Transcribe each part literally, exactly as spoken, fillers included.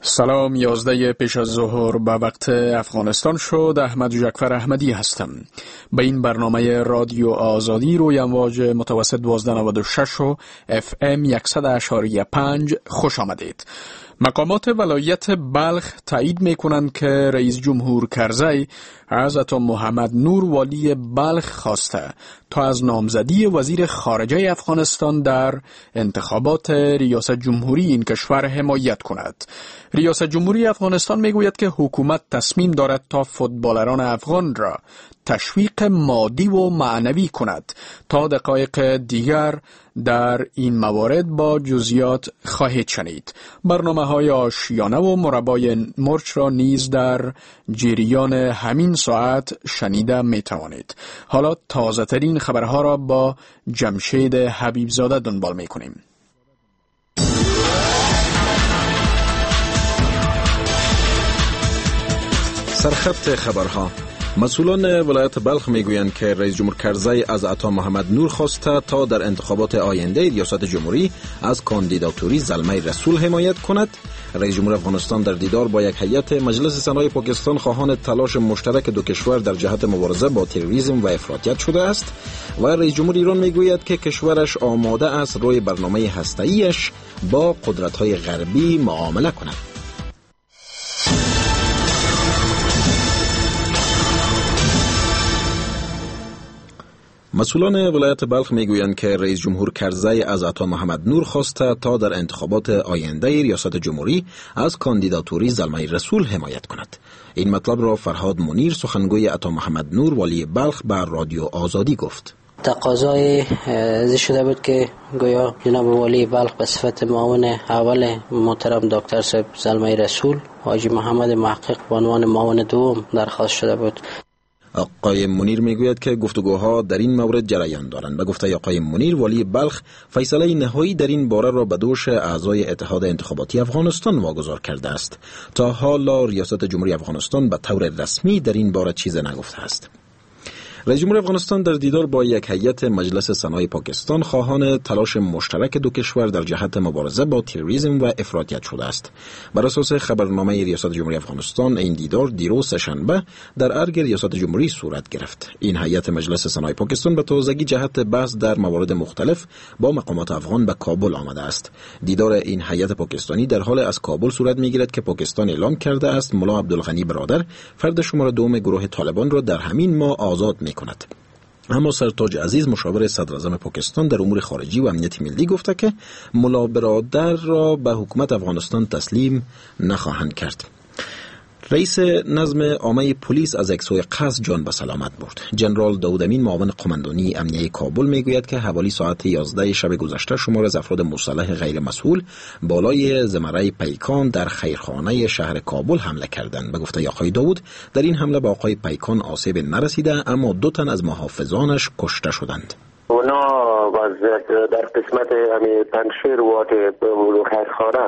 سلام، یازده پیش از ظهر به وقت افغانستان شد. احمد جعفر احمدی هستم. به این برنامه رادیو آزادی روی امواج متوسط دوازده نود و شش و اف ام صد و اشاری پنج خوش آمدید. مقامات ولایت بلخ تایید می کنند که رئیس جمهور کرزی از عطا محمد نور والی بلخ خواسته تا از نامزدی وزیر خارجه افغانستان در انتخابات ریاست جمهوری این کشور حمایت کند. ریاست جمهوری افغانستان می گوید که حکومت تصمیم دارد تا فوتبالران افغان را تشویق مادی و معنوی کند. تا دقایق دیگر در این موارد با جزئیات خواهید شنید. برنامه های آشیانه و مربای مرچ را نیز در جریان همین ساعت شنیده می توانید. حالا تازه ترین خبرها را با جمشید حبیبزاده دنبال می کنیم. سرخط خبرها. مسئولان ولایت بلخ میگویند که رئیس جمهور کرزی از عطا محمد نور خواسته تا در انتخابات آینده ریاست جمهوری از کاندیداتوری زلمه رسول حمایت کند. رئیس جمهور افغانستان در دیدار با یک هیئت مجلس سنای پاکستان خواهان تلاش مشترک دو کشور در جهت مبارزه با تروریسم و افراطیت شده است و رئیس جمهور ایران میگوید که کشورش آماده است روی برنامه هسته‌ایش با قدرت‌های غربی معامله کند. مسئولان ولایت بلخ میگویند که رئیس جمهور کرزی از عطا محمد نور خواسته تا در انتخابات آینده ریاست جمهوری از کاندیداتوری زلمه رسول حمایت کند. این مطلب را فرهاد منیر، سخنگوی عطا محمد نور والی بلخ، به رادیو آزادی گفت. تقاضای ازی شده بود که گویا جناب والی بلخ به صفت معاون اول محترم دکتر صاحب زلمه رسول، حاجی محمد محقق به عنوان معاون دوم درخواست شده بود. آقای منیر میگوید که گفتگوها در این مورد جریان دارند. به گفته آقای منیر، والی بلخ فیصله نهایی در این باره را به دوش اعضای اتحاد انتخاباتی افغانستان واگذار کرده است. تا حالا ریاست جمهوری افغانستان به طور رسمی در این باره چیزی نگفته است. رئیس جمهور افغانستان در دیدار با یک هیئت مجلس سنای پاکستان خواهان تلاش مشترک دو کشور در جهت مبارزه با تروریسم و افراطیت شده است. بر اساس خبرنامه ریاست جمهوری افغانستان، این دیدار دیروز سه‌شنبه در ارگ ریاست جمهوری صورت گرفت. این هیئت مجلس سنای پاکستان به تازگی جهت بحث در موارد مختلف با مقامات افغان به کابل آمده است. دیدار این هیئت پاکستانی در حال از کابل صورت میگیرد که پاکستان اعلام کرده است ملا عبدالغنی برادر، فرد شماره دوم گروه طالبان را در همین ماه آزاد می کند. اما سرتاج عزیز، مشاور صدر اعظم پاکستان در امور خارجی و امنیت ملی، گفته که ملا برادر را به حکومت افغانستان تسلیم نخواهند کرد. رئیس نظم عامه پلیس از یک سوی قصد جان به سلامت برد. جنرال داود امین، معاون قماندانی امنیه کابل، میگوید که حوالی ساعت یازده شب گذشته شمار از افراد مسلح غیر مسئول بالای زمره پیکان در خیرخانه شهر کابل حمله کردند. به گفته آقای داود، در این حمله به آقای پیکان آسیب نرسیده، اما دو تن از محافظانش کشته شدند. اونا وضعیت در قسمت همی پنشیر واقع خیرخانه،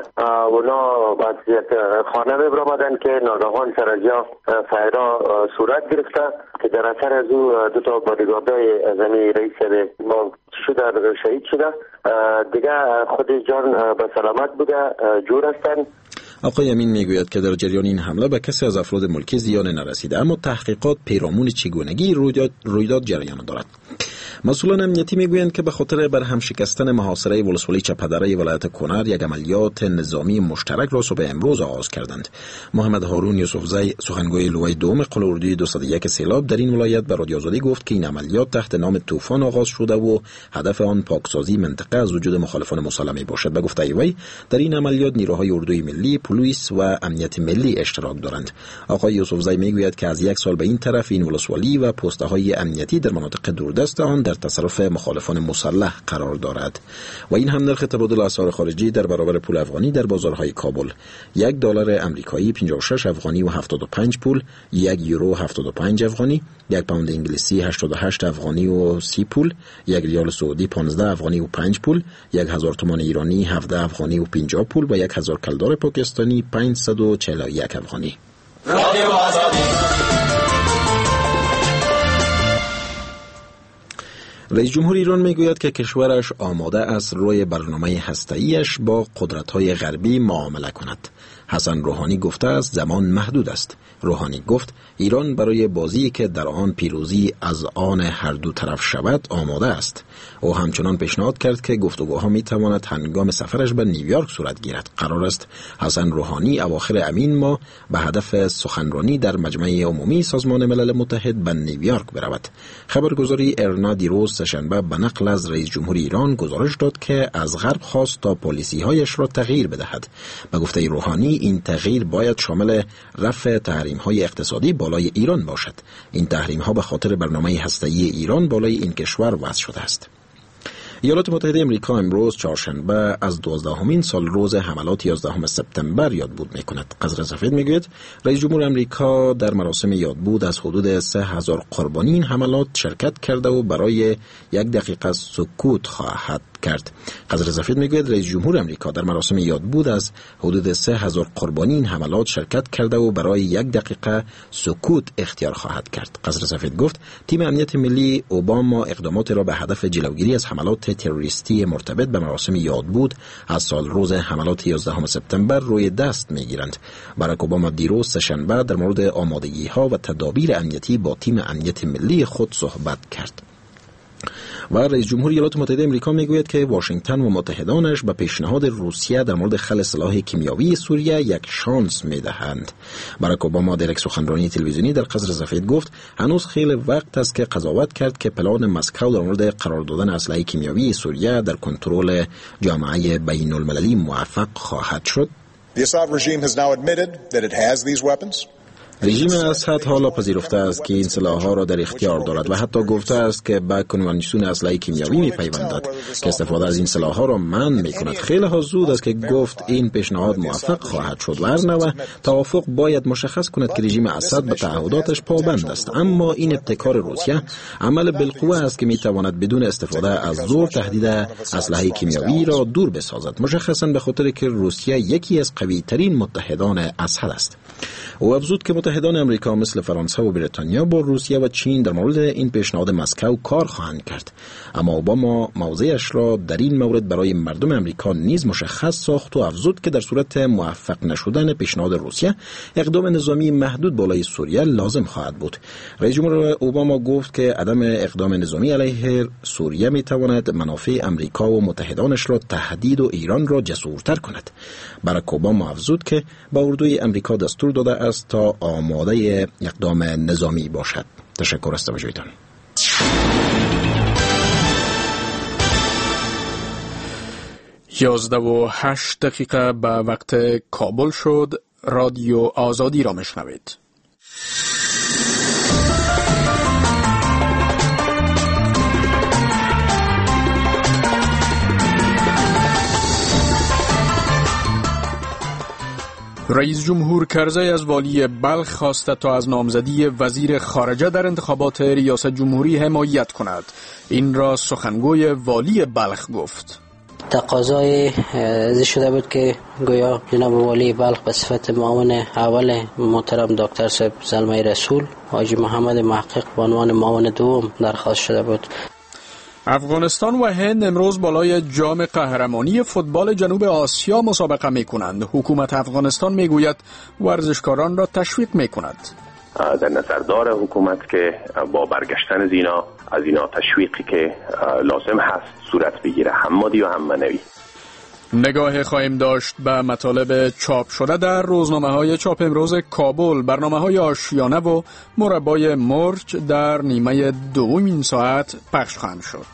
اونا وضعیت خانه ببرامدن که ناگهان سر از جا فایرا صورت گرفته که در اثر از او دو تا بادیگاردای زمین رئیس ما شده شهید شده. دیگه خود جان به سلامت بوده، جور هستن. آقای امین میگوید که در جریان این حمله به کسی از افراد ملکی زیان نرسیده، اما تحقیقات پیرامون چگونگی رویداد, رویداد جریان دارد. مسئولان امنیتی میگویند که به خاطر برهم شکستن محاصره ولسوالی چپدره ولایت کنر یک عملیات نظامی مشترک را صبح امروز آغاز کردند. محمد هارون یوسفزی، سخنگوی لوای دوم قل اردوی دویست و یک سیلاب، در این ولایت به رادیو آزادی گفت که این عملیات تحت نام طوفان آغاز شده و هدف آن پاکسازی منطقه از وجود مخالفان مسلح باشد. به گفته وی، در این عملیات نیروهای اردوی ملی، پلیس و امنیت ملی اشتراک دارند. آقای یوسفزی میگوید که از یک سال به این طرف این ولسوالی و پست‌های امنیتی در مناطق دوردست آن در تصرف مخالفان مسلح قرار دارد و این هم نرخ تبادل اسعار خارجی در برابر پول افغانی در بازارهای کابل: یک دلار امریکایی پنجاه و شش افغانی و هفتاد و پنج پول، یک یورو هفتاد و پنج افغانی، یک پوند انگلیسی هشتاد و هشت افغانی و سی پول، یک ریال سعودی پانزده افغانی و پنج پول، یک هزار تومان ایرانی هفده افغانی و پنجاه پول و یک هزار کلدار پاکستانی پانصد و چهل و یک افغانی. رادیو آزادی. رئیس جمهور ایران میگوید که کشورش آماده است روی برنامه هسته‌ایش با قدرت‌های غربی معامله کند. حسن روحانی گفته است زمان محدود است. روحانی گفت ایران برای بازی که در آن پیروزی از آن هر دو طرف شود آماده است. او همچنان پیشنهاد کرد که گفتگوها می تواند هنگام سفرش به نیویورک صورت گیرد. قرار است حسن روحانی اواخر امین ماه به هدف سخنرانی در مجمع عمومی سازمان ملل متحد به نیویورک برود. خبرگزاری ارنا دیروز سه‌شنبه به نقل از رئیس جمهور ایران گزارش داد که از غرب خواست تا پالیسی‌هایش را تغییر بدهد. به گفته روحانی این تغییر باید شامل رفع تحریم‌های اقتصادی بالای ایران باشد. این تحریم‌ها به خاطر برنامه هسته‌ای ایران بالای این کشور وضع شده است. ایالات متحده امریکا امروز چهارشنبه از دوازدهمین سال روز حملات یازدهم سپتامبر یادبود می‌کند. قصر سفید می‌گوید رئیس جمهور امریکا در مراسم یادبود از حدود سه هزار قربانی این حملات شرکت کرده و برای یک دقیقه سکوت خواهد کرد. قصر سفید میگوید رئیس جمهور امریکا در مراسم یادبود از حدود سه هزار قربانی این حملات شرکت کرده و برای یک دقیقه سکوت اختیار خواهد کرد. قصر سفید گفت تیم امنیت ملی اوباما اقدامات را به هدف جلوگیری از حملات تروریستی مرتبط به مراسم یادبود از سال روز حملات یازدهم سپتامبر روی دست میگیرند. باراک اوباما دیروز سه‌شنبه در مورد آمادگی‌ها و تدابیر امنیتی با تیم امنیت ملی خود صحبت کرد. و رئیس جمهور ایالات متحده امریکا میگوید که واشنگتن و متحدانش به پیشنهاد روسیه در مورد خلع سلاح کیمیاوی سوریه یک شانس میدهند. باراک اوباما در یک سخنرانی تلویزیونی در قصر سفید گفت هنوز خیلی وقت است که قضاوت کرد که پلان مسکو در مورد قرار دادن اسلحه کیمیاوی سوریه در کنترل جامعه بین المللی موفق خواهد شد. The Assad regime has now admitted that it has these weapons. رژیم اسد حالا پذیرفته است که این سلاح‌ها را در اختیار دارد و حتی گفته است که به کنوانسیون اسلحه کیمیاوی می‌پیوندد که استفاده از این سلاح‌ها را منع می‌کند. خیلی ها زود است که گفت این پیشنهاد موفق خواهد شد و ارنوه توافق باید مشخص کند که رژیم اسد به تعهداتش پابند است، اما این ابتکار روسیه عمل بالقوه است که می‌تواند بدون استفاده از زور تهدید اسلحه کیمیاوی را دور بسازد، مشخصاً به خاطر که روسیه یکی از قوی‌ترین متحدان اسد است. او افزود که متحدان امریکا مثل فرانسه و بریتانیا با روسیه و چین در مورد این پیشنهاد مسکو کار خواهند کرد، اما اوباما موضعش را در این مورد برای مردم امریکا نیز مشخص ساخت و افزود که در صورت موفق نشدن پیشنهاد روسیه اقدام نظامی محدود بالای سوریه لازم خواهد بود. رئیس جمهور اوباما گفت که عدم اقدام نظامی علیه سوریه میتواند منافع امریکا و متحدانش را تهدید و ایران را جسورتر کند. باراک اوباما افزود که با اردوی امریکا دستور داده است تا آماده اقدام نظامی باشد. تشکر از توجهتان. یازده و هشت دقیقه به وقت کابل شد. رادیو آزادی را میشنوید. رئیس جمهور کرزی از والی بلخ خواسته تا از نامزدی وزیر خارجه در انتخابات ریاست جمهوری حمایت کند. این را سخنگوی والی بلخ گفت. تقاضای ازی شده بود که گویا جناب والی بلخ به صفت معاون اول محترم دکتر صاحب زلمه رسول حاجی محمد محقق به عنوان معاون دوم درخواست شده بود. افغانستان و هند امروز بالای جام قهرمانی فوتبال جنوب آسیا مسابقه می کنند. حکومت افغانستان می گوید ورزشکاران را تشویق می کند. در نظر داره حکومت که با برگشتن زینا از اینا تشویقی که لازم هست صورت بگیره، هم مادی و هم معنوی. نگاه خواهیم داشت به مطالب چاپ شده در روزنامه‌های چاپ امروز کابل. برنامه‌های آشیانه و مربای مرچ در نیمه دوم این ساعت پخش خواهند شد.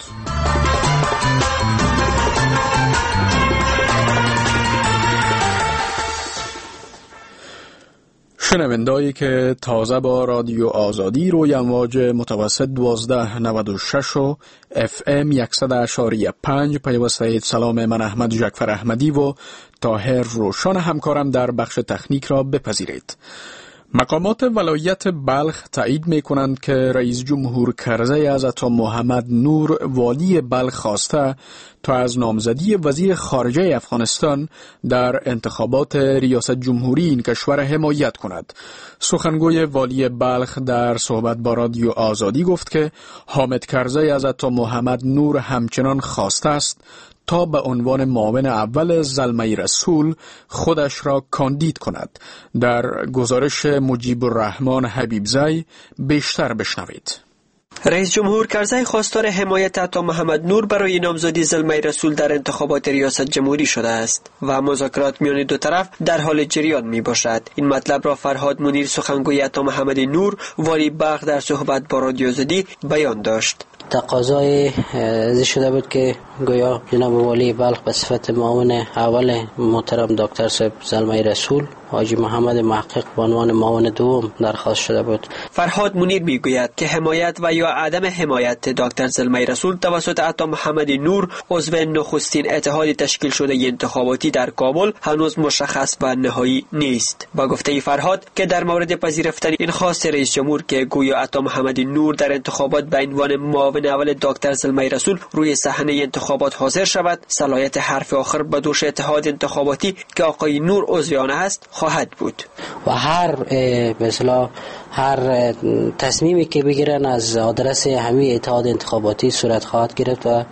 شنونده‌ای که تازه با رادیو آزادی روی امواج متوسط دوازده نود و شش و اف ام صد اشاری پنج پیوسته سلام من احمد جعفر احمدی و طاهر روشان همکارم در بخش تکنیک را بپذیرید. مقامات ولایت بلخ تایید می کنند که رئیس جمهور کرزی از عطا محمد نور والی بلخ خواسته تا از نامزدی وزیر خارجه افغانستان در انتخابات ریاست جمهوری این کشور حمایت کند. سخنگوی والی بلخ در صحبت با رادیو آزادی گفت که حامد کرزی از عطا محمد نور همچنان خواسته است تا به عنوان معاون اول زلمه رسول خودش را کاندید کند. در گزارش مجیب الرحمن حبیبزی بیشتر بشنوید. رئیس جمهور کرزی خواستار حمایت عطا محمد نور برای نامزدی زلمه رسول در انتخابات ریاست جمهوری شده است و مذاکرات میان دو طرف در حال جریان می باشد. این مطلب را فرهاد منیر سخنگوی عطا محمد نور والی بلخ در صحبت با رادیو آزادی بیان داشت. تقاضای ازی شده بود که گویا جناب والی بلخ به صفت معاون اول محترم دکتر صاحب زلمه رسول حاجی محمد محقق به عنوان معاون دوم درخواست شده بود. فرهاد منیر میگوید که حمایت و یا عدم حمایت دکتر زلمه رسول توسط عطا محمد نور عضو نخستین اتحاد تشکیل شده انتخاباتی در کابل هنوز مشخص و نهایی نیست. با گفته فرهاد که در مورد پذیرفتن این خواست رئیس جمهور که گویا عطا محمد نور در انتخابات به عنوان معاون اول دکتر زلمه رسول روی صحنه انتخابات حاضر شود، صلاحیت حرف آخر به دوش اتحاد انتخاباتی که آقای نور عضو آن است خواهد بود و هر مثلا هر تصمیمی که بگیرن از آدرس همین اتحاد انتخاباتی صورت خواهد گرفت و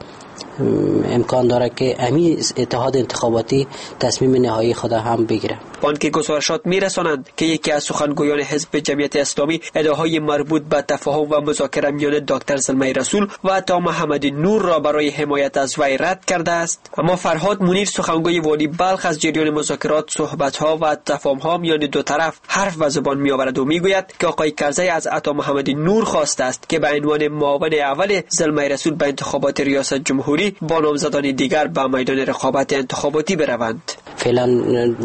امکان داره که همین اتحاد انتخاباتی تصمیم نهایی خود هم بگیره. بانک گزارشات میرسانند که یکی از سخنگویان حزب جمعیت اسلامی ادعاهای مربوط به تفاهم و مذاکره میان دکتر زلمه رسول و عطا محمد نور را برای حمایت از وی رد کرده است. اما فرهاد منیر سخنگوی والی بلخ از جریان مذاکرات، صحبت‌ها و تفاهم‌ها میان دو طرف حرف و زبان میآورد و میگوید که آقای کرزی از عطا محمد نور خواسته است که به عنوان معاون اول زلمه رسول به انتخابات ریاست جمهوری با نامزدان دیگر به میدان رقابت انتخاباتی بروند. فعلا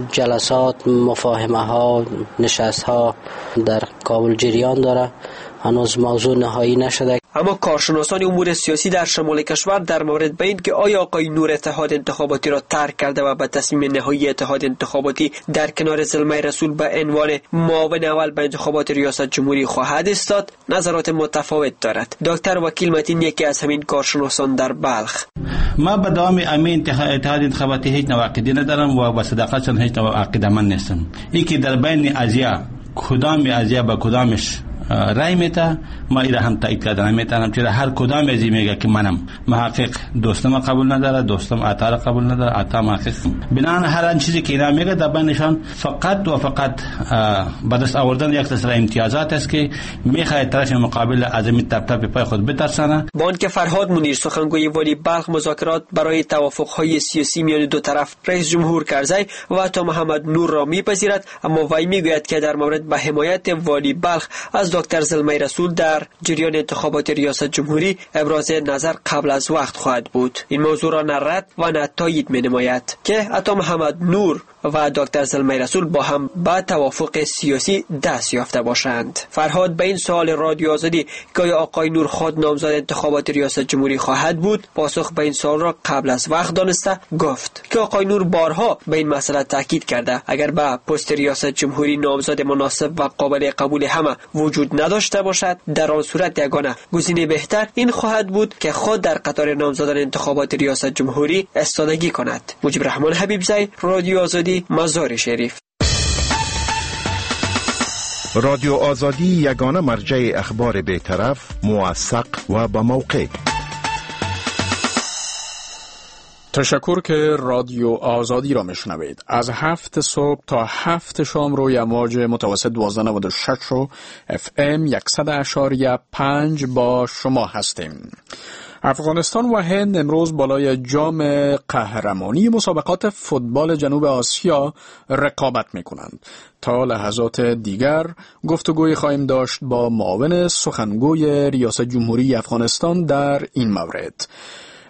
جلسات، مفاهمه ها، نشست ها در کابل جریان داره، هنوز موضوع نهایی نشده. اما کارشناسان امور سیاسی در شمال کشور در مورد به این که آیا آقای نور اتحاد انتخاباتی را ترک کرده و به تصمیم نهایی اتحاد انتخاباتی در کنار زلمه رسول به عنوان معاون اول به انتخابات ریاست جمهوری خواهد ایستاد، نظرات متفاوت دارد. دکتر وکیل متین یکی از همین کارشناسان در بلخ: ما به دام امین اتحاد انتخاباتی هیچ نوع عقیده ندارم و با صداقت هیچ نوع عقیده من نیستم. این که در بین ازیا کدام ازیا با کدامش رای میته، ما ایره هم تایید کردن میتونم، چرا هر کدام ازی میگه که منم محقق دوستم قبول نداره، دوستم عطا را قبول نداره، عطا محقق. بنان هر آن چیزی که اینا میگه در بینشان فقط و فقط به دست آوردن یک سری امتیازات است که میخواد طرف مقابل از این تپ تپ پای خود بترسانه. بانک فرهاد منیر سخنگوی والی بلخ مذاکرات برای توافق‌های سیاسی میان دو طرف رئیس جمهور کرزی و عطا محمد نور را میپذیرد، اما وی میگوید که در مورد به حمایت والی بلخ از دکتر زلمه رسول در جریان انتخابات ریاست جمهوری ابراز نظر قبل از وقت خواهد بود. این موضوع را نه رد و نه تایید می نماید که عطا محمد نور و دکتر زلمه رسول با هم با توافق سیاسی دست یافته باشند. فرهاد به این سوال رادیو آزادی که آیا آقای نور خود نامزد انتخابات ریاست جمهوری خواهد بود، پاسخ به این سوال را قبل از وقت دانسته گفت که آقای نور بارها به این مسئله تاکید کرده اگر به پست ریاست جمهوری نامزد مناسب و قابل قبول همه وجود نداشته باشد، در آن صورت یگانه گزینه بهتر این خواهد بود که خود در قطار نامزدان انتخابات ریاست جمهوری استادگی کند. مجیب الرحمن حبیبزی، رادیو آزادی، مزار شریف. رادیو آزادی یگانه مرجع اخبار بی‌طرف، موثق و با موقع. تشکر که رادیو آزادی را میشنوید. از هفت صبح تا هفت شام روی امواج متوسط دوازده نود و شش و اف ام صد اشاریه پنج با شما هستیم. افغانستان و هند امروز بالای جام قهرمانی مسابقات فوتبال جنوب آسیا رقابت می‌کنند. تا لحظات دیگر گفتگوی خواهیم داشت با معاون سخنگوی ریاست جمهوری افغانستان در این مورد.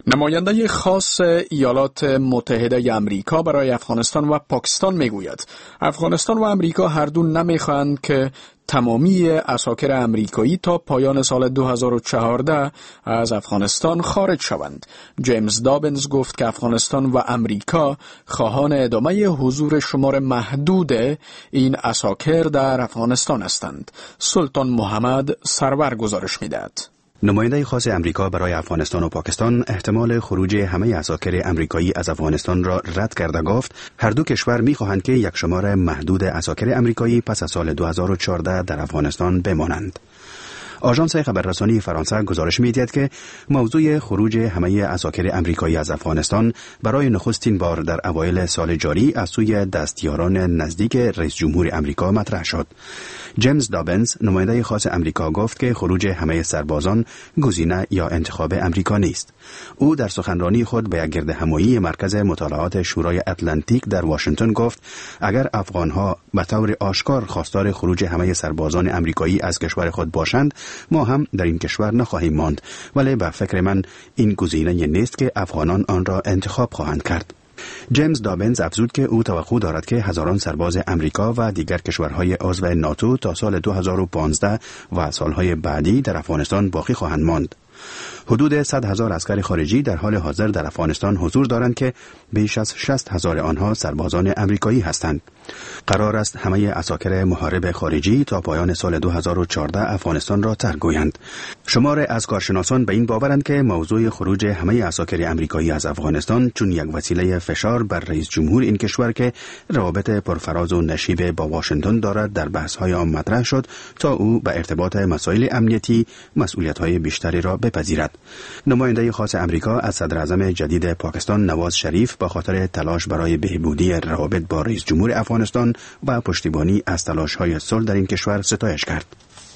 نماینده خاص ایالات متحده امریکا برای افغانستان و پاکستان میگوید افغانستان و امریکا هر دو نمیخواهند که تمامی عساکر امریکایی تا پایان سال دو هزار و چهارده از افغانستان خارج شوند. جیمز دابنز گفت که افغانستان و امریکا خواهان ادامه حضور شمار محدود این عساکر در افغانستان هستند. سلطان محمد سرور گزارش می‌دهد. نماینده خاص امریکا برای افغانستان و پاکستان احتمال خروج همه عساکر امریکایی از افغانستان را رد کرده گفت هر دو کشور می‌خواهند که یک شمار محدود عساکر امریکایی پس از سال دو هزار و چهارده در افغانستان بمانند. آژانس خبررسانی فرانسه گزارش می‌دهد که موضوع خروج همه عساکر امریکایی از افغانستان برای نخستین بار در اوایل سال جاری از سوی دستیاران نزدیک رئیس جمهور امریکا مطرح شد. جیمز دابنز نماینده خاص امریکا گفت که خروج همه سربازان گزینه یا انتخاب امریکا نیست. او در سخنرانی خود به یک گردهمایی مرکز مطالعات شورای اتلانتیک در واشنگتن گفت اگر افغانها به طور آشکار خواستار خروج همه سربازان امریکایی از کشور خود باشند ما هم در این کشور نخواهیم ماند، ولی به فکر من این گزینه نیست که افغانان آن را انتخاب خواهند کرد. جیمز دابنز افزود که او توقع دارد که هزاران سرباز امریکا و دیگر کشورهای عضو ناتو تا سال دو هزار و پانزده و سالهای بعدی در افغانستان باقی خواهند ماند. حدود صد هزار عسکر خارجی در حال حاضر در افغانستان حضور دارند که بیش از شصت هزار آنها سربازان امریکایی هستند. قرار است همه عساکر محارب خارجی تا پایان سال دو هزار و چهارده افغانستان را ترک گویند. شمار از کارشناسان به این باورند که موضوع خروج همه عساکر امریکایی از افغانستان چون یک وسیله فشار بر رئیس جمهور این کشور که روابط پرفراز و نشیب با واشنگتن دارد در بحث‌های آن مطرح شد تا او به ارتباط مسائل امنیتی مسئولیت‌های بیشتری را بپذیرد. نماینده خاص امریکا از صدر اعظم جدید پاکستان نواز شریف با خاطر تلاش برای بهبودی روابط با رئیس جمهور افغانستان و پشتیبانی از تلاش‌های صلح در این کشور ستایش کرد.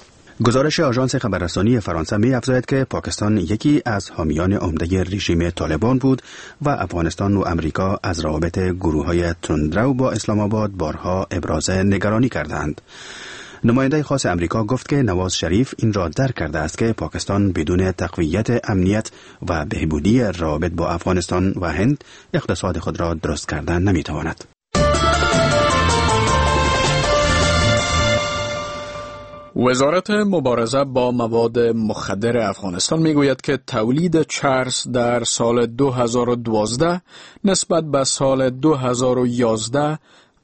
گزارش آژانس خبررسانی فرانسه می افزاید که پاکستان یکی از حامیان عمده رژیم طالبان بود و افغانستان و امریکا از روابط گروه‌های تندرو با اسلام آباد بارها ابراز نگرانی کردند. نماینده خاص امریکا گفت که نواز شریف این را درک کرده است که پاکستان بدون تقویت امنیت و بهبودی روابط با افغانستان و هند اقتصاد خود را درست کردن نمیتواند. وزارت مبارزه با مواد مخدر افغانستان میگوید که تولید چرس در سال دو هزار و دوازده نسبت به سال دو هزار و یازده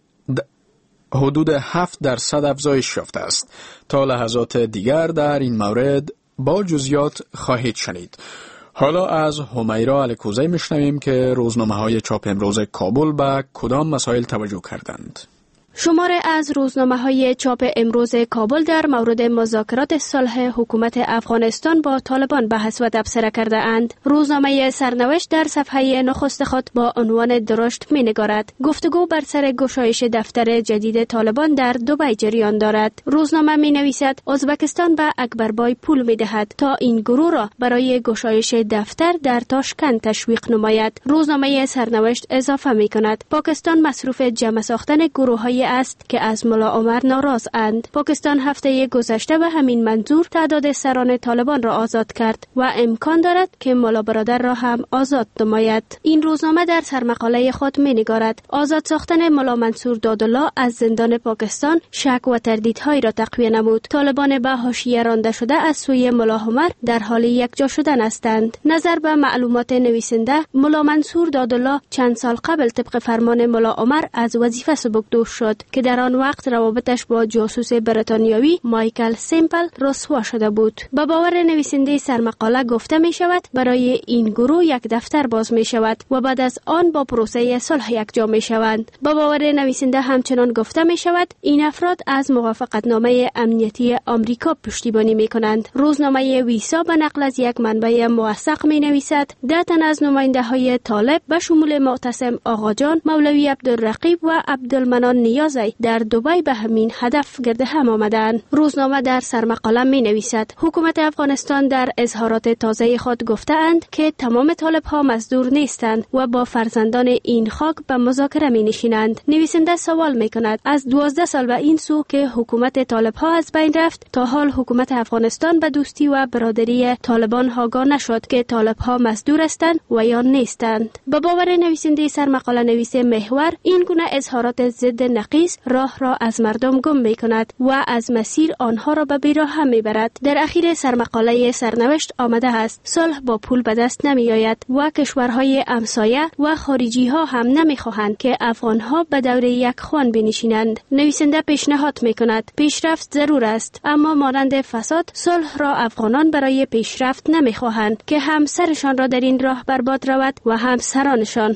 حدود هفت درصد افزایش یافته است. تا لحظات دیگر در این مورد با جزئیات خواهید شنید. حالا از همیرا الکوزی میشنویم که روزنامه‌های چاپ امروز کابل به کدام مسائل توجه کردند. شماره از روزنامه‌های چاپ امروز کابل در مورد مذاکرات صلح حکومت افغانستان با طالبان بحث و تبصره کرده اند. روزنامه سرنوشت در صفحه نخست خود با عنوان درشت می‌نگارد گفتگو بر سر گشایش دفتر جدید طالبان در دبی جریان دارد. روزنامه می‌نویسد ازبکستان به اکبربای پول می‌دهد تا این گروه را برای گشایش دفتر در تاشکند تشویق نماید. روزنامه سرنوشت اضافه می‌کند پاکستان مصروف جمع ساختن گروه‌های است که از ملا عمر ناراض اند. پاکستان هفته گذشته به همین منظور تعداد سران طالبان را آزاد کرد و امکان دارد که ملا برادر را هم آزاد نماید. این روزنامه در سرمقاله خود می‌نگارد آزاد ساختن ملا منصور دادالله از زندان پاکستان شک و تردیدهایی را تقویه نمود. طالبان به حاشیه رانده شده از سوی ملا عمر در حال یکجا شدن هستند. نظر به معلومات نویسنده ملا منصور دادالله چند سال قبل طبق فرمان ملا عمر از وظیفه سبکدوش شد که در آن وقت روابطش با جاسوس بریتانیایی مایکل سیمپل رسوا شده بود. با باور نویسنده سرمقاله گفته می شود برای این گروه یک دفتر باز می شود و بعد از آن با پروسه صلح یکجا می شوند. با باور نویسنده همچنان گفته می شود این افراد از موافقتنامه امنیتی آمریکا پشتیبانی می کنند. روزنامه ویسا به نقل از یک منبع موثق می نویسد ده تن از نماینده های طالب به شمول معتصم آقاجان، مولوی عبدالرقیب و عبدالمنان نیا امتیازی در دبی به همین هدف گرد هم آمدند. روزنامه در سرمقاله می نویسد حکومت افغانستان در اظهارات تازه خود گفته‌اند که تمام طالب‌ها مزدور نیستند و با فرزندان این خاک به مذاکره می نشینند. نویسنده سوال می کند از دوازده سال به این سو که حکومت طالب‌ها از بین رفت تا حال حکومت افغانستان به دوستی و برادری طالبان آگاه نشد که طالب‌ها مزدور هستند و یا نیستند. به باور نویسنده سرمقاله نویس محور این گونه اظهارات ضد نقیص راه را از مردم گم می کند و از مسیر آنها را به بیراه می برد. در اخیر سرمقاله سرنوشت آمده است صلح با پول به دست نمی آید و کشورهای همسایه و خارجی ها هم نمی خواهند که افغان ها به دور یک خوان بنشینند. نویسنده پیشنهاد می کند پیشرفت ضرور است، اما مانند فساد صلح را افغانان برای پیشرفت نمی خواهند که هم سرشان را در این راه برباد رود و هم سرانشان.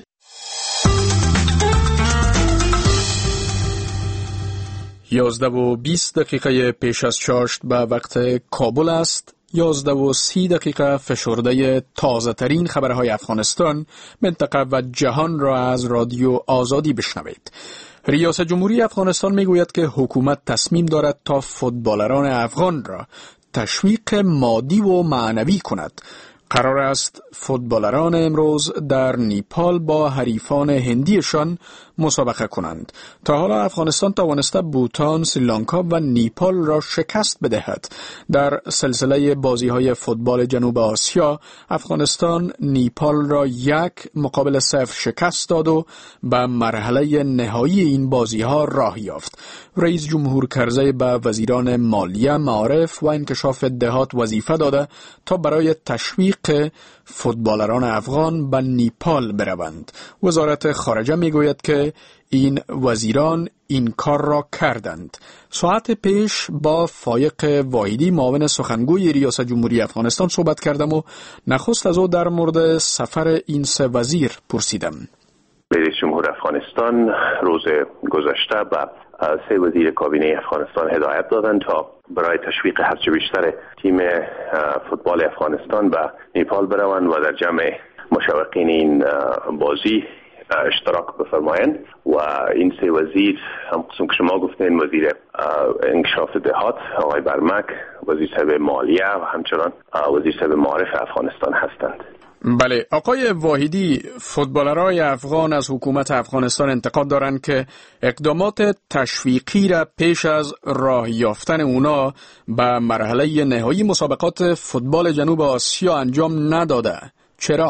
یازده و بیست دقیقه پیش از چاشت به وقت کابل است. یازده و سی دقیقه فشرده تازه ترین خبرهای افغانستان، منطقه و جهان را از رادیو آزادی بشنوید. ریاست جمهوری افغانستان میگوید که حکومت تصمیم دارد تا فوتبالران افغان را تشویق مادی و معنوی کند. قرار است فوتبالران امروز در نیپال با حریفان هندیشان مسابقه کنند. تا حالا افغانستان توانسته بوتان، سریلانکا و نیپال را شکست بدهد. در سلسله بازی‌های فوتبال جنوب آسیا افغانستان نیپال را یک مقابل صفر شکست داد و به مرحله نهایی این بازی‌ها راه یافت. رئیس جمهور کرزی به وزیران مالیه، معارف و انکشاف دهات وظیفه داده تا برای تشویق فوتبالران افغان به نیپال بروند. وزارت خارجه میگوید که این وزیران این کار را کردند. ساعت پیش با فایق واحدی معاون سخنگوی ریاست جمهوری افغانستان صحبت کردم و نخست از او در مورد سفر این سه وزیر پرسیدم. رئیس جمهور افغانستان روز گذشته به سه وزیر کابینه افغانستان هدایت دادند تا برای تشویق هرچه بیشتر تیم فوتبال افغانستان به نیپال بروند و در جمع مشوقین این بازی اشتراک بفرمایند. و این سه وزیر هم قسم که شما گفتین، وزیر انکشاف دهات آقای برمک، وزیر صاحب مالیه و همچنان وزیر صاحب معارف افغانستان هستند. بله، آقای واحدی، فوتبالرهای افغان از حکومت افغانستان انتقاد دارند که اقدامات تشویقی را پیش از راه یافتن اونا به مرحله نهایی مسابقات فوتبال جنوب آسیا انجام نداده. چرا؟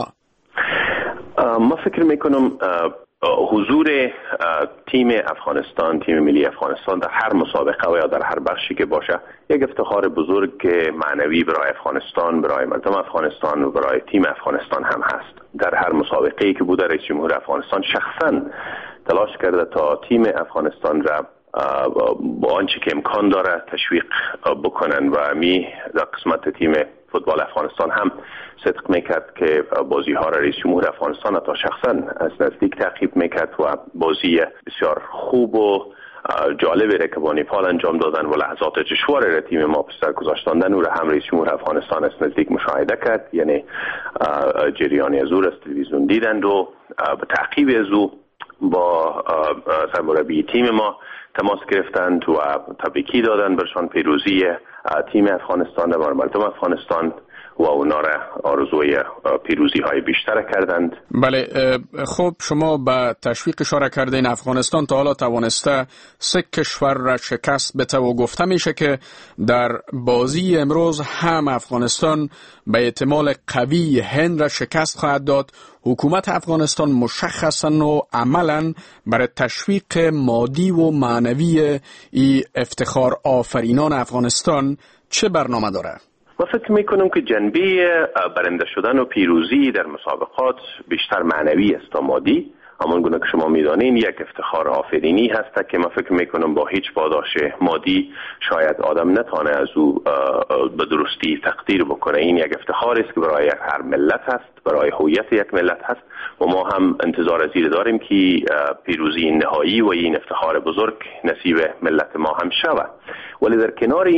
ما فکر میکنم حضور تیم افغانستان، تیم ملی افغانستان در هر مسابقه و یا در هر بخشی که باشه یک افتخار بزرگ معنوی برای افغانستان، برای مردم افغانستان و برای تیم افغانستان هم هست. در هر مسابقه‌ای که بوده رئیس جمهور افغانستان شخصاً تلاش کرده تا تیم افغانستان را با آنچه که امکان داره تشویق بکنن و می در قسمت تیم فوتبال افغانستان هم صدق میکرد که بازی ها را رئیس جمهور افغانستان تا شخصا از نزدیک تعقیب میکرد و بازی بسیار خوب و جالبی را که با نیپال انجام دادن و لحظات جشواری را تیم ما پسر گذاشتندن او را هم رئیس جمهور افغانستان از نزدیک مشاهده کرد. یعنی جریانی از او را از تلویزیون دیدند و به تعقیب از او با سرمربی تیم ما تماس گرفتند و تبریکی دادند برشان پیروزی تیم افغانستان و مردم افغانستان و اونا را آرزوی پیروزی های بیشتر کردند. بله، خب شما به تشویق اشاره کردین. افغانستان تا حالا توانسته سه کشور را شکست بده و گفته میشه که در بازی امروز هم افغانستان به احتمال قوی هند را شکست خواهد داد. حکومت افغانستان مشخصا و عملا برای تشویق مادی و معنوی ای افتخار آفرینان افغانستان چه برنامه داره؟ ما فکر میکنم که جنبه برنده شدن و پیروزی در مسابقات بیشتر معنوی است تا مادی. همان گونه که شما میدانین یک افتخار آفرینی هست که ما فکر میکنم با هیچ پاداش مادی شاید آدم نتانه از او به درستی تقدیر بکنه. این یک افتخار است که برای هر ملت هست، برای هویت یک ملت هست و ما هم انتظار از این داریم که پیروزی نهایی و این افتخار بزرگ نصیب ملت ما هم شود. ولی در کنار این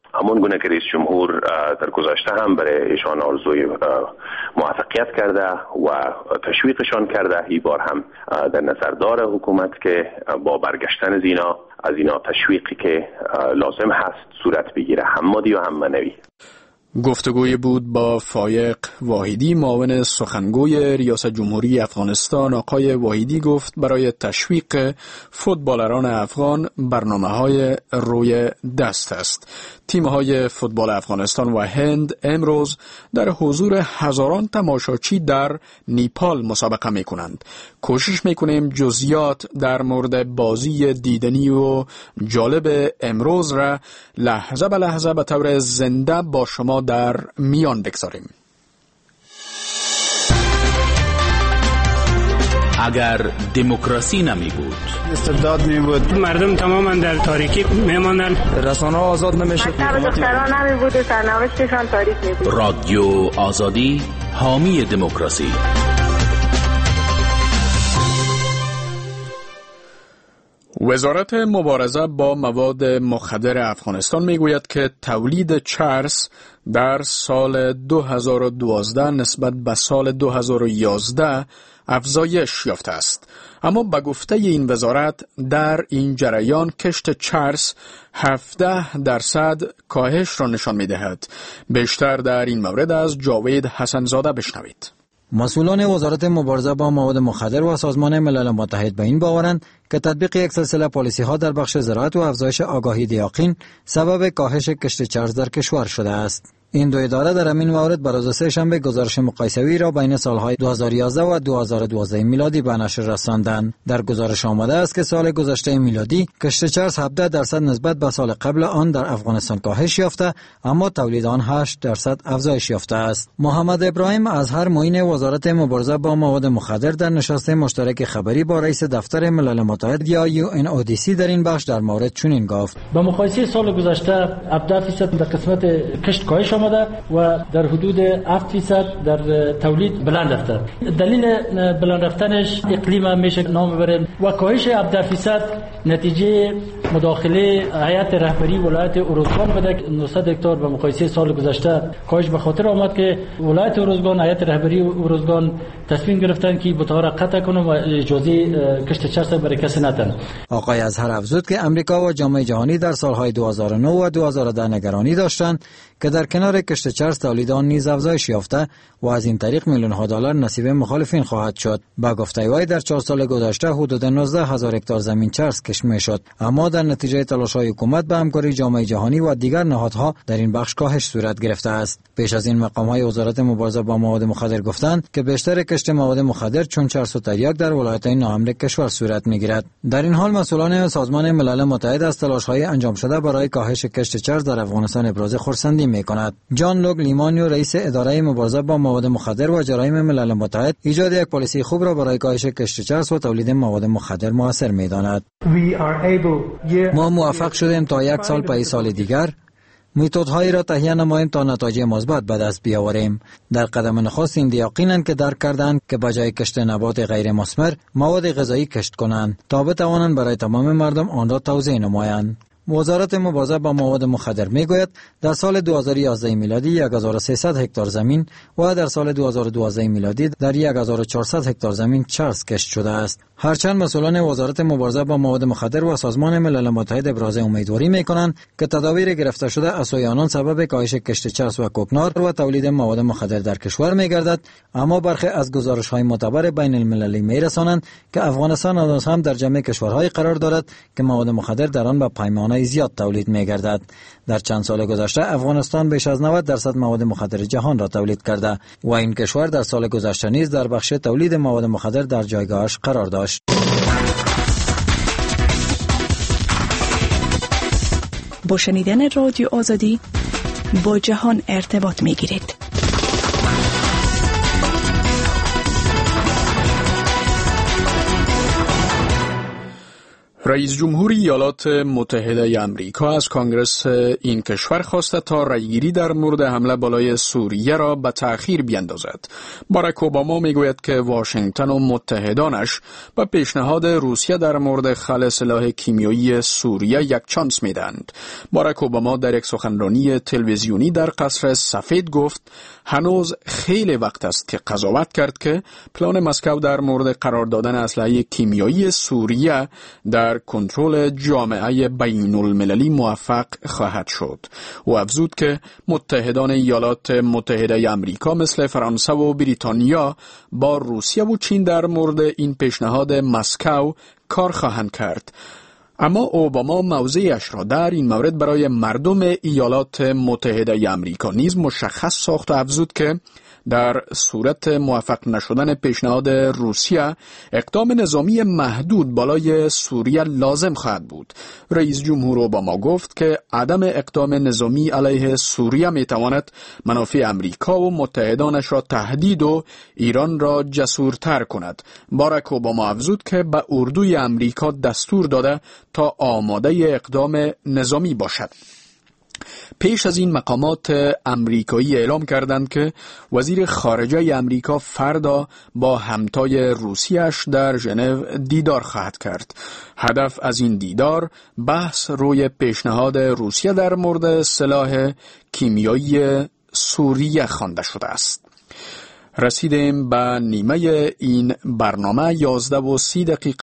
همون گونه که رئیس جمهور در گذشته هم برای ایشان آرزوی موفقیت کرده و تشویقشان کرده، این بار هم در نظر داره حکومت که با برگشتن از اینا از اینا تشویقی که لازم هست صورت بگیره، هم مادی و هم معنوی. گفتگوی بود با فایق واحدی، معاون سخنگوی ریاست جمهوری افغانستان. آقای واحدی گفت برای تشویق فوتبالران افغان برنامه‌های روی دست است. تیم‌های فوتبال افغانستان و هند امروز در حضور هزاران تماشاچی در نیپال مسابقه می‌کنند. کوشش می‌کنیم جزئیات در مورد بازی دیدنی و جالب امروز را لحظه به لحظه به طور زنده با شما در میان بگذاریم. اگر دموکراسی نمی بود، استبداد می بود، مردم تماما در تاریکی میماندن، رسانه آزاد نمیشد، دختران نمی بود و سرنوشتشان تاریک می بود. رادیو آزادی حامی دموکراسی. وزارت مبارزه با مواد مخدر افغانستان میگوید که تولید چرس در سال دو هزار و دوازده نسبت به سال دو هزار و یازده افزایش یافته است. اما به گفته این وزارت در این جریان کشت چرس هفده درصد کاهش را نشان می‌دهد. بیشتر در این مورد از جاوید حسنزاده بشنوید. مسئولان وزارت مبارزه با مواد مخدر و سازمان ملل متحد به این باورند که تطبیق یک سلسله پالیسی ها در بخش زراعت و افزایش آگاهی دیاقین سبب کاهش کشت چرس در کشور شده است. این دو اداره در همین مورد بر روز سه شنبه گزارش مقایسوی را بین سالهای دو هزار و یازده و دو هزار و دوازده میلادی به نشر رساندند. در گزارش آمده است که سال گذشته میلادی کشت چرس هفده درصد نسبت به سال قبل آن در افغانستان کاهش یافته، اما تولید آن هشت درصد افزایش یافته است. محمد ابراهیم اظهر معین وزارت مبارزه با مواد مخدر در نشست مشترک خبری با رئیس دفتر ملل متحد یا یو ان او دی سی در این بخش در مورد چنین گفت: با مقایسه سال گذشته هفده درصد در قسمت کشت کاهش آمده و در حدود هفت درصد در تولید بلند رفته. دلیل بلند رفتنش اقلیم میشه نام ببریم و کاهش هفده درصد نتیجه مداخله هیئت رهبری ولایت اروزگان بوده. نهصد هکتار به مقایسه سال گذشته کاهش به خاطر آمد که ولایت اروزگان، هیئت رهبری اروزگان تصمیم گرفتن که بطور قطع کنن و اجازه کشت چرس برای کسی ندن. آقای اظهر افزود که امریکا و جامعه جهانی در سالهای دو هزار و نه و دو هزار و ده نگرانی داشتند که در کنار کشت چرس تولید آن نیز افزایش یافته و از این طریق میلیون ها دلار نصیب مخالفین خواهد شد. با گفته وی در چهار سال گذشته حدود نوزده هزار هکتار زمین چرس کشت میشد، اما در نتیجه تلاش‌های حکومت به همکاری جامعه جهانی و دیگر نهادها در این بخش کاهش صورت گرفته است. پیش از این مقام‌های وزارت مبارزه با مواد مخدر گفتند که بیشتر کشت مواد مخدر چون چرس و تریاک در ولایت‌های ناامن کشور صورت میگیرد. در این حال مسئولان سازمان ملل متحد از تلاش‌های انجام شده برای کاهش کشت چرس در افغانستان ابراز خرسندی می‌کند. جان لوگ لیمانیو رئیس اداره مبارزه با مواد مخدر و جرایم ملل متحد ایجاد یک پالیسی خوب را برای کاهش کشت چرس و تولید مواد مخدر موثر می‌داند. ما موفق شدیم تا یک سال پس سال دیگر میتودهایی را تهیه نماییم تا نتایج مثبت به دست بیاوریم. در قدم نخست این یقیناً که درک کردند که بجای کشت نبات غیر مثمر مواد غذایی کشت کنند تا بتوانند برای تمام مردم آن را توزیع نمایند. وزارت مبارزه با مواد مخدر میگوید در سال دو هزار و یازده میلادی یک هزار و سیصد هکتار زمین و در سال دو هزار و دوازده میلادی در یک هزار و چهارصد هکتار زمین چرس کشت شده است. هرچند مسئولان وزارت مبارزه با مواد مخدر و سازمان ملل متحد ابراز امیدواری میکنند که تدابیر گرفته شده از سوی آنان سبب کاهش کشت چرس و کوکنار و تولید مواد مخدر در کشور میگردد، اما برخی از گزارش‌های معتبر بین المللی میرسانند که افغانستان هنوز هم در جمع کشورهای قرار دارد که مواد مخدر در آن به پیمانه زیاد تولید می‌گردد. در چند سال گذشته افغانستان بیش از نود درصد مواد مخدر جهان را تولید کرده و این کشور در سال گذشته نیز در بخش تولید مواد مخدر در جایگاهش قرار داشت. با شنیدن رادیو آزادی با جهان ارتباط می‌گیرید. رئیس جمهور ایالات متحده آمریکا از کانگرس این کشور خواسته تا رأیگیری در مورد حمله بالای سوریه را به تأخیر بیندازد. باراک اوباما میگوید که واشنگتن و متحدانش به پیشنهاد روسیه در مورد خلع سلاح کیمیایی سوریه یک چانس میدهند. باراک اوباما در یک سخنرانی تلویزیونی در قصر سفید گفت هنوز خیلی وقت است که قضاوت کرد که پلان مسکو در مورد قرار دادن اسلحه کیمیایی سوریه در کنترل جامعه بین المللی موفق خواهد شد. او افزود که متحدان ایالات متحده آمریکا مثل فرانسه و بریتانیا با روسیه و چین در مورد این پیشنهاد مسکو کار خواهند کرد. اما اوباما موضعش را در این مورد برای مردم ایالات متحده آمریکا نیز مشخص ساخت و افزود که در صورت موفق نشدن پیشنهاد روسیه اقدام نظامی محدود بالای سوریه لازم خواهد بود. رئیس جمهور اوباما گفت که عدم اقدام نظامی علیه سوریه میتواند منافع امریکا و متحدانش را تهدید و ایران را جسورتر کند. باراک اوباما افزود که به اردوی امریکا دستور داده تا آماده اقدام نظامی باشد. پیش از این مقامات امریکایی اعلام کردند که وزیر خارجه امریکا فردا با همتای روسیه‌اش در ژنو دیدار خواهد کرد. هدف از این دیدار بحث روی پیشنهاد روسیه در مورد سلاح کیمیایی سوریه خوانده شده است. رسیدیم به نیمه این برنامه. یازده و سی دقیقه